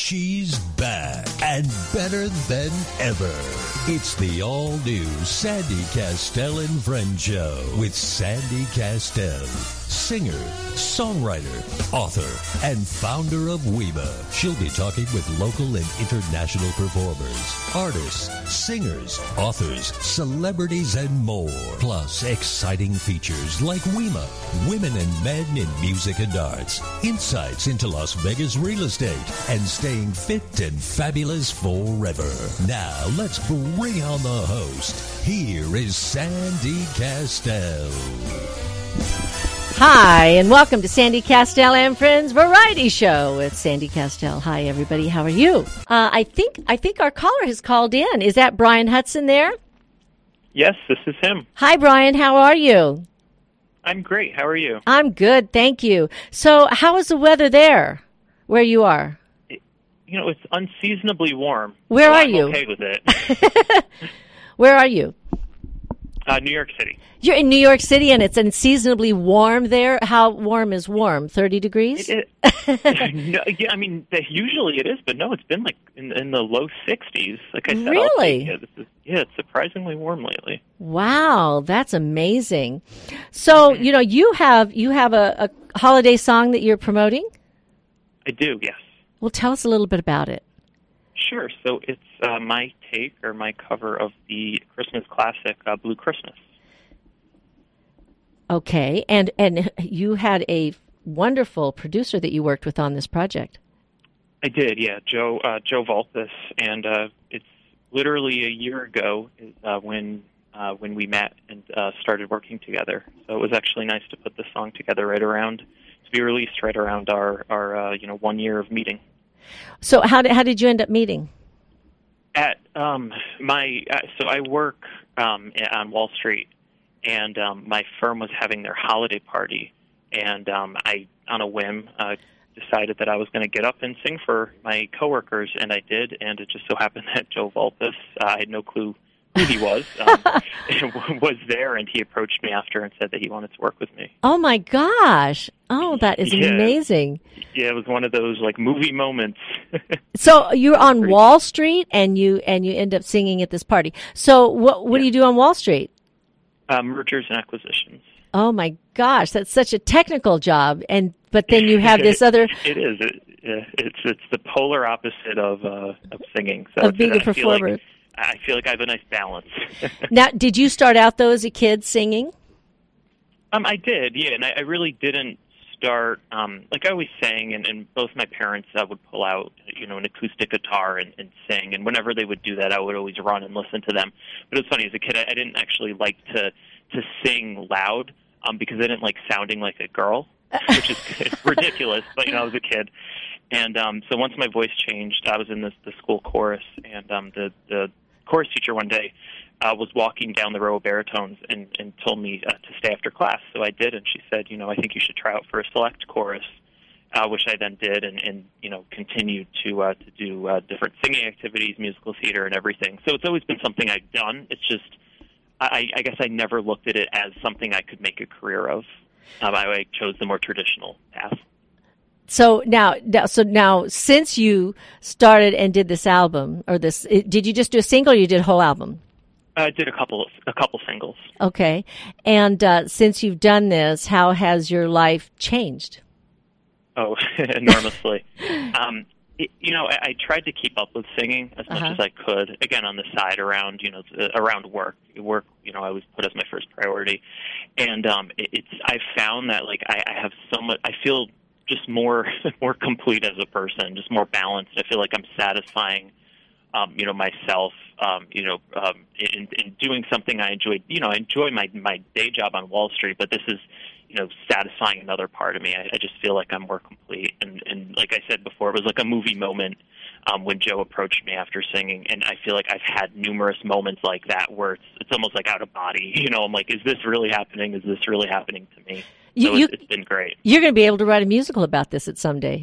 She's back and better than ever. It's the all-new Sandy Castell and Friends Show with Sandy Castell. Singer, songwriter, author, and founder of WEMA. She'll be talking with local and international performers, artists, singers, authors, celebrities, and more. Plus, exciting features like WEMA, Women and Men in Music and Arts, insights into Las Vegas real estate, and staying fit and fabulous forever. Now, let's bring on the host. Here is Sandy Castell. Hi, and welcome to Sandy Castell and Friends Variety Show with Sandy Castell. Hi, everybody. How are you? I think our caller has called in. Is that Brian Hudson there? Yes, this is him. Hi, Brian. How are you? I'm great. How are you? I'm good, thank you. So, how is the weather there, where you are? It's unseasonably warm. Where are I'm you? Okay with it. Where are you? New York City. You're in New York City, and it's unseasonably warm there. How warm is warm? 30 degrees? No, yeah, I mean, usually it is, but no, it's been like in the low 60s. Like I said, really? It's surprisingly warm lately. Wow, that's amazing. So, you have a holiday song that you're promoting? I do, yes. Well, tell us a little bit about it. Sure. So it's my take or my cover of the Christmas classic, Blue Christmas. Okay, and you had a wonderful producer that you worked with on this project. I did, yeah, Joe Volpus, and it's literally a year ago when we met and started working together. So it was actually nice to put the song together to be released right around our 1 year of meeting. So how did you end up meeting? So I work on Wall Street, and my firm was having their holiday party, and I, on a whim, decided that I was going to get up and sing for my coworkers, and I did, and it just so happened that Joe Volpus, I had no clue who he was there, and he approached me after and said that he wanted to work with me. Oh my gosh! Oh, that is amazing. Yeah, it was one of those like movie moments. So you're on Wall Street, and you end up singing at this party. So what do you do on Wall Street? Mergers and acquisitions. Oh my gosh, that's such a technical job, but then you have this other. It is. It's the polar opposite of singing. So of being a performer. I feel like I have a nice balance. Now, did you start out, though, as a kid singing? I did, yeah, and I really didn't start, like I always sang, and both my parents would pull out, an acoustic guitar and sing, and whenever they would do that, I would always run and listen to them. But it was funny, as a kid, I didn't actually like to sing loud, because I didn't like sounding like a girl, which is ridiculous, but, I was a kid. And so once my voice changed, I was in the school chorus, and the chorus teacher one day was walking down the row of baritones and told me to stay after class. So I did, and she said, I think you should try out for a select chorus, which I then did, and continued to do different singing activities, musical theater, and everything. So it's always been something I've done. It's just, I guess I never looked at it as something I could make a career of. I chose the more traditional path. So now, since you started and did this album, did you just do a single, or you did a whole album? I did a couple singles. Okay, and since you've done this, how has your life changed? Oh, enormously. I tried to keep up with singing as much as I could. Again, on the side around work. Work, I always put as my first priority, and I found that like I have so much. I feel just more complete as a person, just more balanced. I feel like I'm satisfying, myself, in doing something I enjoy. I enjoy my day job on Wall Street, but this is, satisfying another part of me. I just feel like I'm more complete. And like I said before, it was like a movie moment when Joe approached me after singing, and I feel like I've had numerous moments like that where it's almost like out of body. I'm like, is this really happening? Is this really happening to me? So it's been great. You're going to be able to write a musical about this at some day.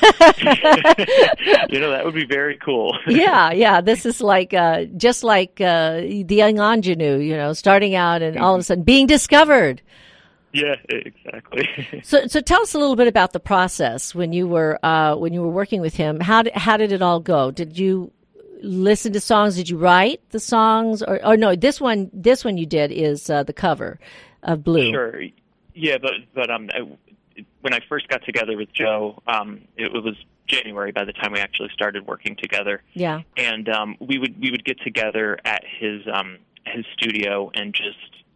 That would be very cool. Yeah. This is like just like the young ingenue, starting out and all of a sudden being discovered. Yeah, exactly. So tell us a little bit about the process when you were working with him. How did it all go? Did you listen to songs? Did you write the songs? Or no? This one you did is the cover of Blue. Sure. Yeah, but when I first got together with Joe, it was January by the time we actually started working together. Yeah. And we would get together at his studio and just,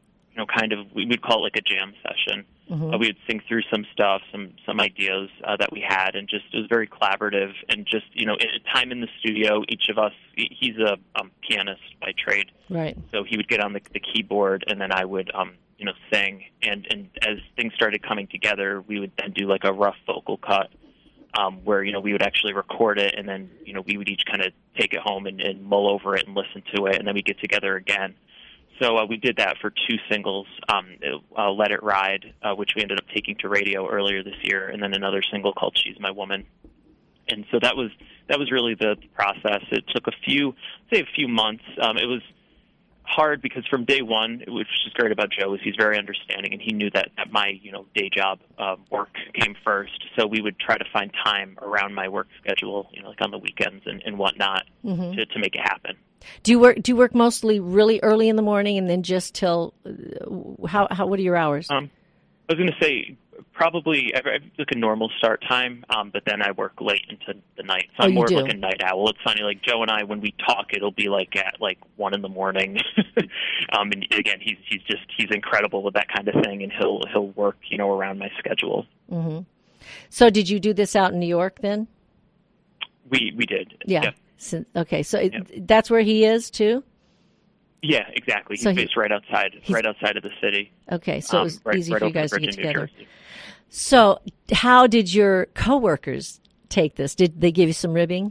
we would call it like a jam session. Mm-hmm. We would sing through some stuff, some ideas that we had, and just it was very collaborative. And just time in the studio, each of us, he's a pianist by trade, right? So he would get on the keyboard, and then I would sing. And as things started coming together, we would then do like a rough vocal cut, where we would actually record it, and then we would each kind of take it home and mull over it and listen to it, and then we get together again. So we did that for 2 singles, Let It Ride, which we ended up taking to radio earlier this year, and then another single called She's My Woman. And so that was really the process. It took a few months. It was hard because from day one, which is great about Joe, is he's very understanding, and he knew that my day job work came first. So we would try to find time around my work schedule, like on the weekends and whatnot, mm-hmm. to make it happen. Do you work mostly really early in the morning and then just till what are your hours? I was going to say probably like a normal start time, but then I work late into the night. So I'm more like a night owl. It's funny, like Joe and I, when we talk, it'll be like at 1 a.m. And again, he's incredible with that kind of thing, and he'll work around my schedule. Mm-hmm. So did you do this out in New York then? We did. Yeah. Yep. So that's where he is too? Yeah, exactly. He's based right outside of the city. Okay, so it was easy for you guys to get together. So how did your coworkers take this? Did they give you some ribbing?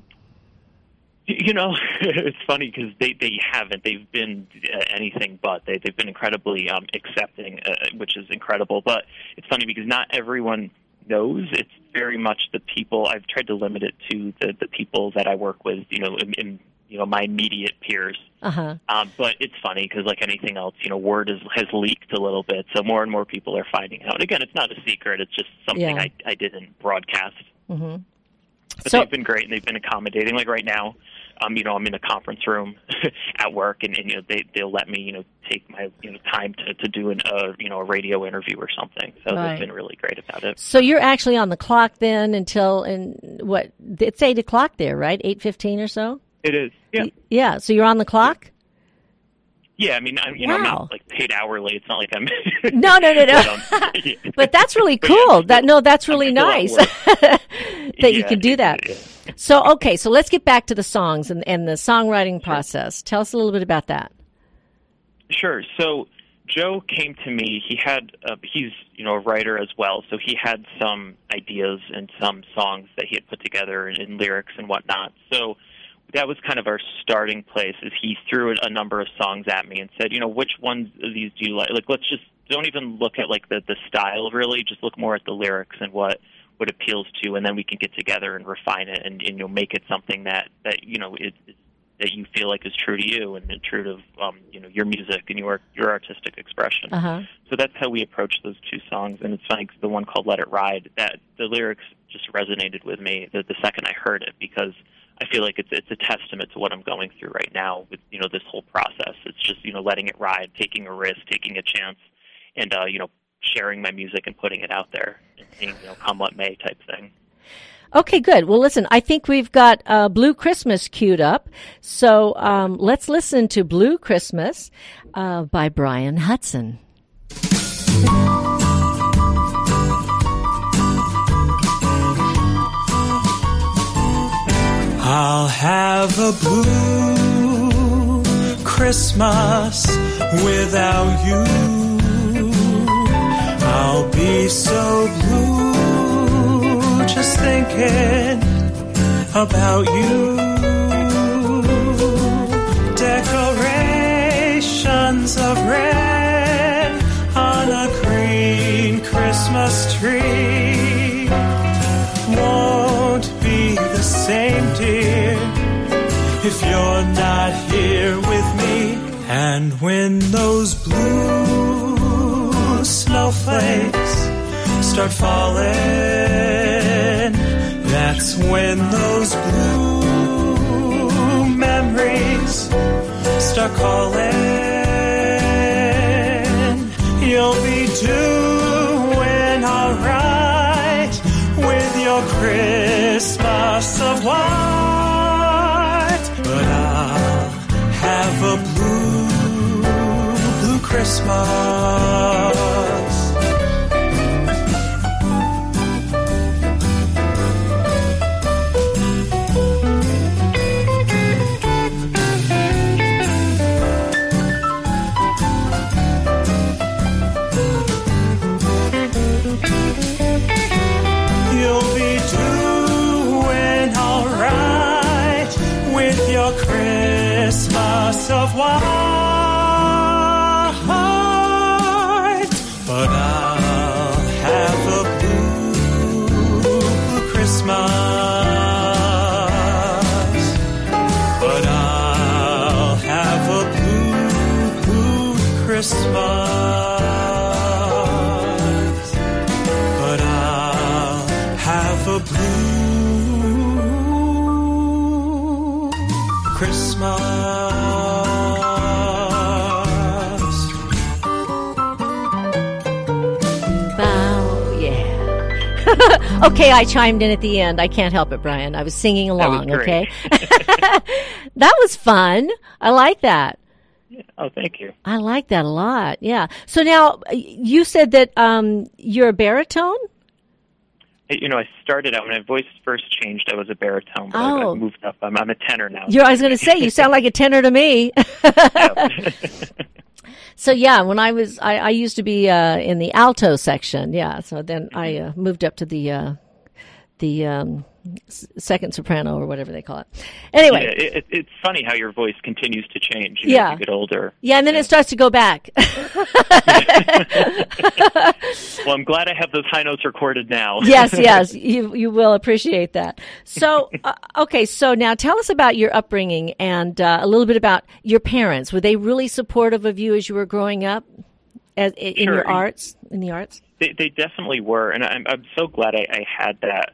It's funny because they haven't. They've been anything but. They've been incredibly accepting, which is incredible. But it's funny because not everyone knows. It's very much the people. I've tried to limit it to the people that I work with, in my immediate peers. Uh-huh. But it's funny because, like anything else, word has leaked a little bit, so more and more people are finding out. Again, it's not a secret. It's just something I didn't broadcast. Mm-hmm. But they've been great, and they've been accommodating. Like right now, I'm in a conference room at work, and they'll let me take my time to do a radio interview or something. So They've been really great about it. So you're actually on the clock then until it's 8 o'clock there, right? 8:15 or so. It is. Yeah. Yeah. So you're on the clock. Yeah, I'm not like paid hourly. It's not like I'm. No. But that's really cool. That's really nice that you can do that. Yeah. So let's get back to the songs and the songwriting process. Tell us a little bit about that. Sure. So Joe came to me. He's a writer as well, so he had some ideas and some songs that he had put together in lyrics and whatnot. So that was kind of our starting place. Is he threw a number of songs at me and said, which ones of these do you like? Like, let's just don't even look at like the style really. Just look more at the lyrics and what appeals to, and then we can get together and refine it and make it something that that you feel like is true to you and true to your music and your artistic expression. Uh-huh. So that's how we approached those 2 songs. And it's funny 'cause the one called Let It Ride, that the lyrics just resonated with me the second I heard it, because I feel like it's a testament to what I'm going through right now with this whole process. It's just letting it ride, taking a risk, taking a chance, and sharing my music and putting it out there and seeing come what may type thing. Okay, good. Well, listen, I think we've got Blue Christmas queued up, so let's listen to Blue Christmas by Brian Hudson. I'll have a blue Christmas without you. I'll be so blue just thinking about you. Decorations of red on a green Christmas tree won't be the same, dear, if you're not here with me. And when those blue snow snowflakes start falling, that's when those blue memories start calling. You'll be doing alright with your Christmas of white, but I'll have a blue Christmas. Christmas of white, but I'll have a blue Christmas, but I'll have a blue Christmas, but I'll have a blue Christmas. Okay, I chimed in at the end. I can't help it, Brian. I was singing along, that was okay? That was fun. I like that. Yeah. Oh, thank you. I like that a lot, yeah. So now, you said that you're a baritone? I started out, when my voice first changed, I was a baritone, but I've moved up. I'm a tenor now. I was going to say, you sound like a tenor to me. So yeah, when I used to be in the alto section, yeah. So then I moved up to the second soprano or whatever they call it. Anyway, yeah, it's funny how your voice continues to change as you get older. Yeah, and then it starts to go back. Well, I'm glad I have those high notes recorded now. Yes, you will appreciate that. So, okay, so now tell us about your upbringing and a little bit about your parents. Were they really supportive of you as you were growing up in the arts? They definitely were, and I'm so glad I had that.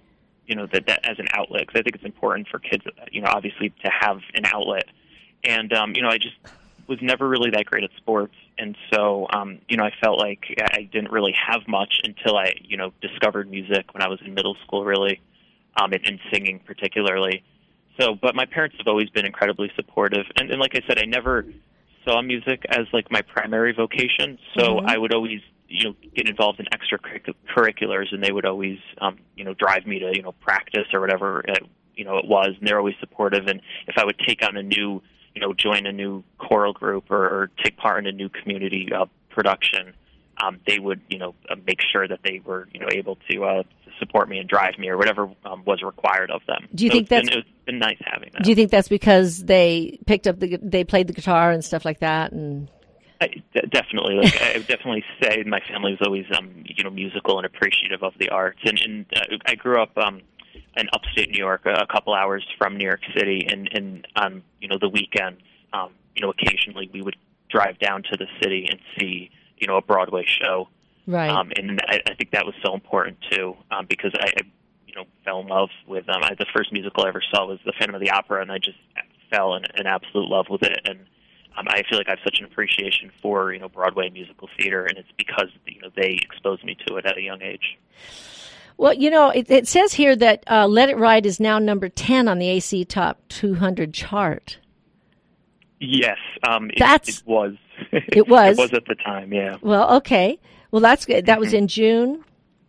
That as an outlet, because I think it's important for kids, obviously to have an outlet. And, I just was never really that great at sports. And so, I felt like I didn't really have much until I, discovered music when I was in middle school, really, and singing particularly. So, but my parents have always been incredibly supportive. And like I said, I never saw music as like my primary vocation. So I would always get involved in extracurriculars, and they would always, drive me to, practice or whatever, it was, and they're always supportive. And if I would take on a new, join a new choral group or take part in a new community production, they would, make sure that they were, able to support me and drive me or whatever was required of them. Do you think it's been nice having that? Do you think that's because they picked up they played the guitar and stuff like that? And definitely. I would definitely say my family was always, musical and appreciative of the arts. And I grew up in upstate New York, a couple hours from New York City. And on, the weekends, occasionally we would drive down to the city and see, a Broadway show. Right. And I think that was so important, too, because I fell in love with the first musical I ever saw was The Phantom of the Opera, and I just fell in absolute love with it. And I feel like I have such an appreciation for, Broadway musical theater, and it's because, they exposed me to it at a young age. Well, it says here that Let It Ride is now number 10 on the AC Top 200 chart. Yes, it was. It was? It was at the time, yeah. Well, okay. Well, that's good. That was in June?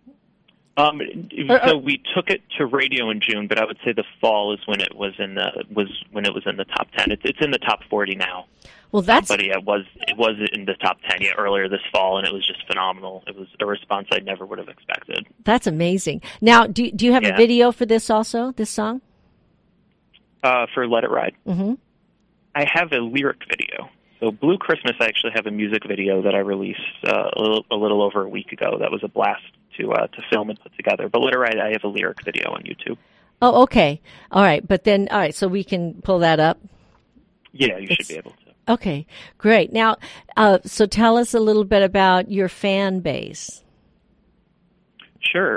So we took it to radio in June, but I would say the fall is when it was in the top 10. It's in the top 40 now. Well, that's. But yeah, it was in the top 10 earlier this fall, and it was just phenomenal. It was a response I never would have expected. That's amazing. Now, do you have a video for this also? This song? For Let It Ride. Mm-hmm. I have a lyric video. So Blue Christmas, I actually have a music video that I released a little over a week ago. That was a blast to film and put together. But Let It Ride, I have a lyric video on YouTube. Oh, okay. All right. But then, all right, so we can pull that up? Yeah, you should be able to. Okay, great. Now, so tell us a little bit about your fan base. Sure.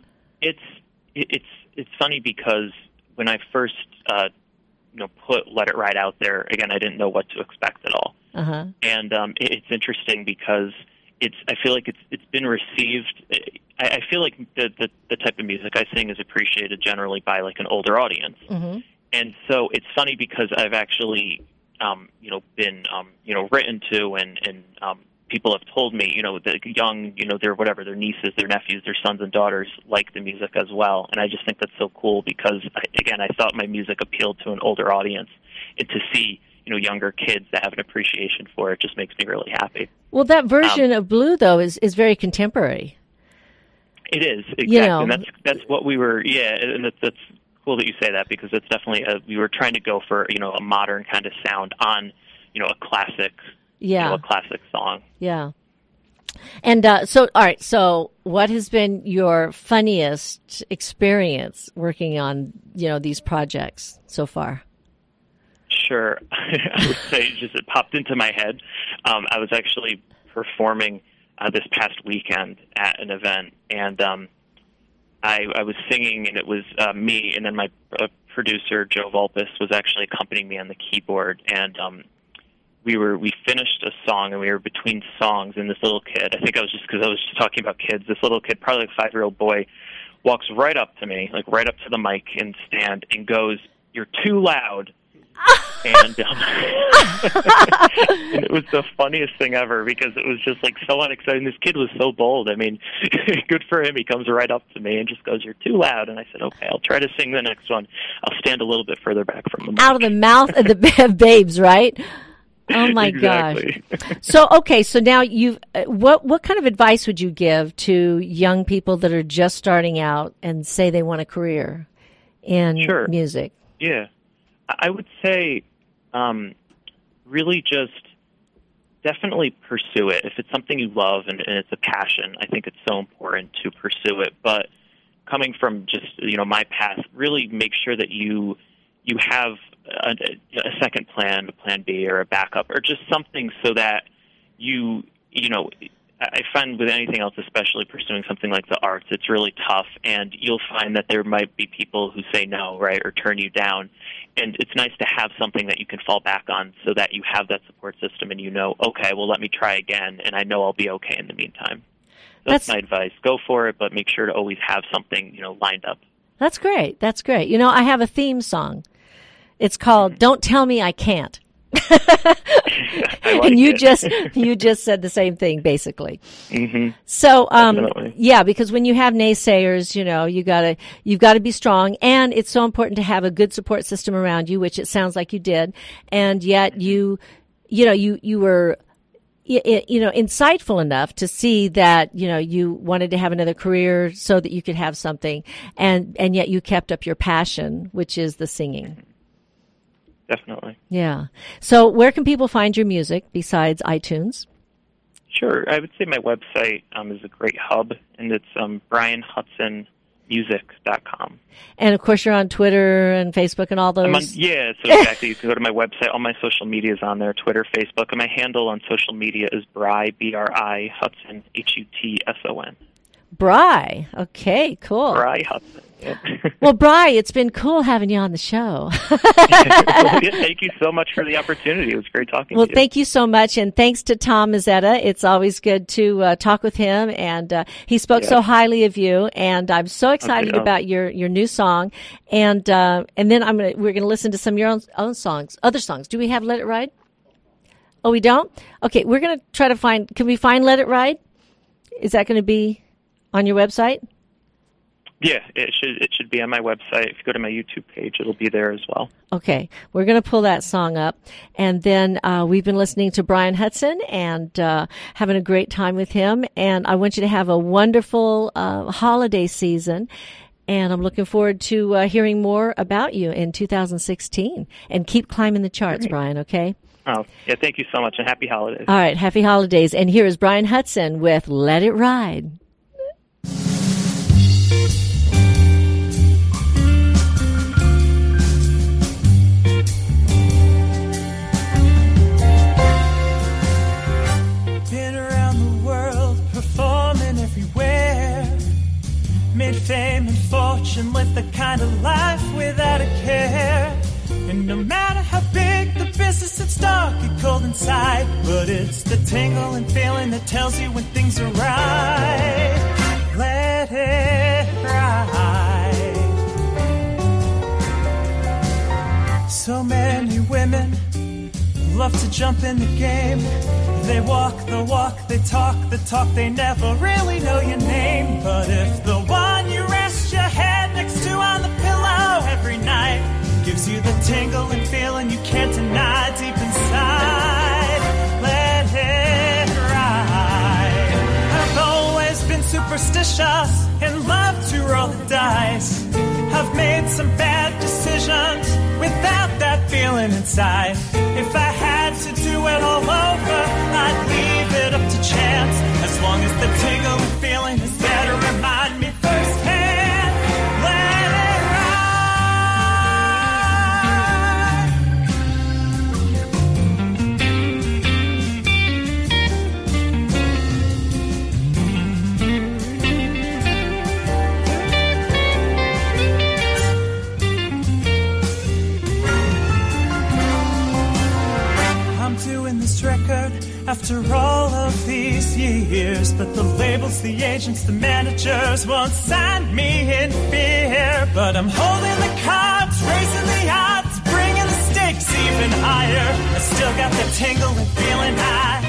It's funny because when I first put Let It Ride out there, again, I didn't know what to expect at all. Uh-huh. And it's interesting because I feel like it's been received. I feel like the type of music I sing is appreciated generally by like an older audience. Mm-hmm. And so it's funny because I've actually been written to and people have told me, the young, their nieces, their nephews, their sons and daughters like the music as well. And I just think that's so cool because, I thought my music appealed to an older audience. And to see, younger kids that have an appreciation for it just makes me really happy. Well, that version of Blue, though, is very contemporary. It is, exactly. And that's what we were, and that's cool that you say that because it's definitely, we were trying to go for, a modern kind of sound on, a classic a classic song. Yeah. And all right, so what has been your funniest experience working on, these projects so far? Sure. I would say it popped into my head. I was actually performing this past weekend at an event, and I was singing, and it was me, and then my producer, Joe Vulpes, was actually accompanying me on the keyboard, and we finished a song, and we were between songs, and this little kid, I think I was just because I was just talking about kids, this little kid, probably like a 5-year-old boy, walks right up to me, like right up to the mic and stand, and goes, "You're too loud." And, and it was the funniest thing ever because it was just like so unexciting. This kid was so bold. I mean, good for him. He comes right up to me and just goes, "You're too loud." And I said, "Okay, I'll try to sing the next one. I'll stand a little bit further back from the mic." Out of the mouth of the babes, right? Oh my exactly. gosh. So now what kind of advice would you give to young people that are just starting out and say they want a career in music? Yeah. I would say really just definitely pursue it. If it's something you love and it's a passion, I think it's so important to pursue it. But coming from just, my path, really make sure that you have a second plan, a plan B or a backup or just something so that I find with anything else, especially pursuing something like the arts, it's really tough, and you'll find that there might be people who say no, right, or turn you down, and it's nice to have something that you can fall back on so that you have that support system and okay, well, let me try again, and I know I'll be okay in the meantime. That's my advice. Go for it, but make sure to always have something, lined up. That's great. That's great. I have a theme song. It's called "Don't Tell Me I Can't." And you just said the same thing basically. Mm-hmm. So because when you have naysayers, you've got to be strong, and it's so important to have a good support system around you, which it sounds like you did, and yet you were insightful enough to see that you wanted to have another career so that you could have something, and yet you kept up your passion, which is the singing. Definitely. Yeah. So where can people find your music besides iTunes? Sure. I would say my website is a great hub, and it's BrianHudsonMusic.com. And, of course, you're on Twitter and Facebook and all those? So exactly. You can go to my website. All my social media is on there, Twitter, Facebook. And my handle on social media is Bry, B-R-I, Hudson, H-U-T-S-O-N. Bry. Okay, cool. Bry Hudson. Yep. Well, Bry, it's been cool having you on the show. Thank you so much for the opportunity. It was great talking to you. Well, thank you so much, and thanks to Tom Mazzetta. It's always good to talk with him, and he spoke so highly of you, and I'm so excited about your new song. And then we're gonna listen to some of your own songs, other songs. Do we have "Let It Ride"? Oh, we don't? Okay, we're gonna try to find. Can we find "Let It Ride"? Is that going to be on your website? Yeah, it should be on my website. If you go to my YouTube page, it'll be there as well. Okay, we're going to pull that song up. And then we've been listening to Brian Hudson and having a great time with him. And I want you to have a wonderful holiday season. And I'm looking forward to hearing more about you in 2016. And keep climbing the charts, Brian, okay? Oh, yeah, thank you so much, and happy holidays. All right, happy holidays. And here is Brian Hudson with "Let It Ride." inside, but it's the tingling feeling that tells you when things are right. Let it ride. So many women love to jump in the game. They walk the walk, they talk the talk, they never really know your name. But if the one you rest your head next to on the pillow every night gives you the tingling feeling you can't deny deep inside, let it ride. I've always been superstitious and loved to roll the dice. I've made some bad decisions without that feeling inside. If I had to do it all over, I'd leave it up to chance. As long as the tingling feeling is there to remind me firsthand, let it doing this record after all of these years, but the labels, the agents, the managers won't sign me in fear. But I'm holding the cards, raising the odds, bringing the stakes even higher. I still got the tingling feeling high.